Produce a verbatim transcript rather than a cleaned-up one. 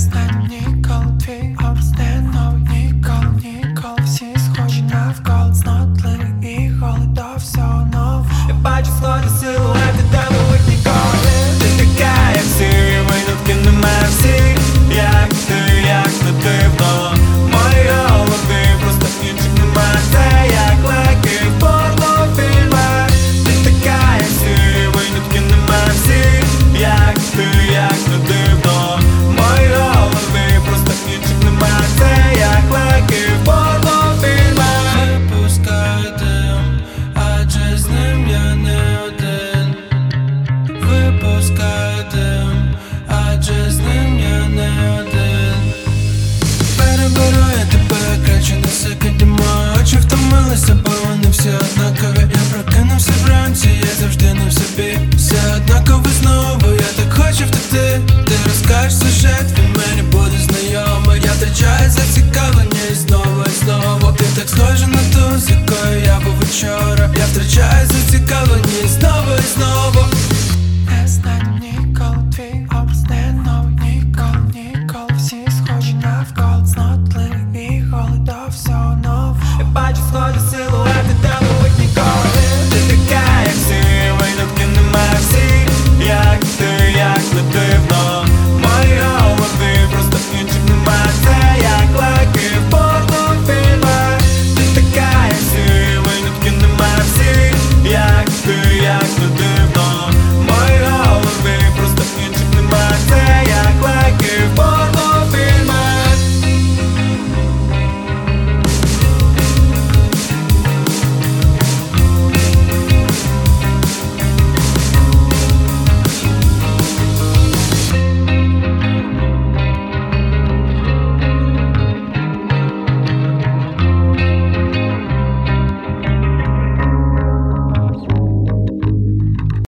не ніколи твій образ не новий, ніколи, ніколи всі схожі навколо, знотливі і голий до всього нового. Я бачу схожі силуети, де нових ніколи. Ти така, як всі, винятки немає всіх, як ти, як не дивно. Мої голови просто інших немає, це як леки в порнофільмах. Ти така, як всі, винятки немає всіх, як ти, як не дивно. Мої голови просто інших немає, це як леки в порнофільмах. Випускаю дим, адже з ним я не один. Випускаю дим, адже з ним я не один. Переберу я тебе, краще не секунді, мої очі втомилися, бо вони всі однакові. Я прокинувся вранці, я завжди не в собі. Все однаково знову, я так хочу втекти. Ти розкажеш сюжет.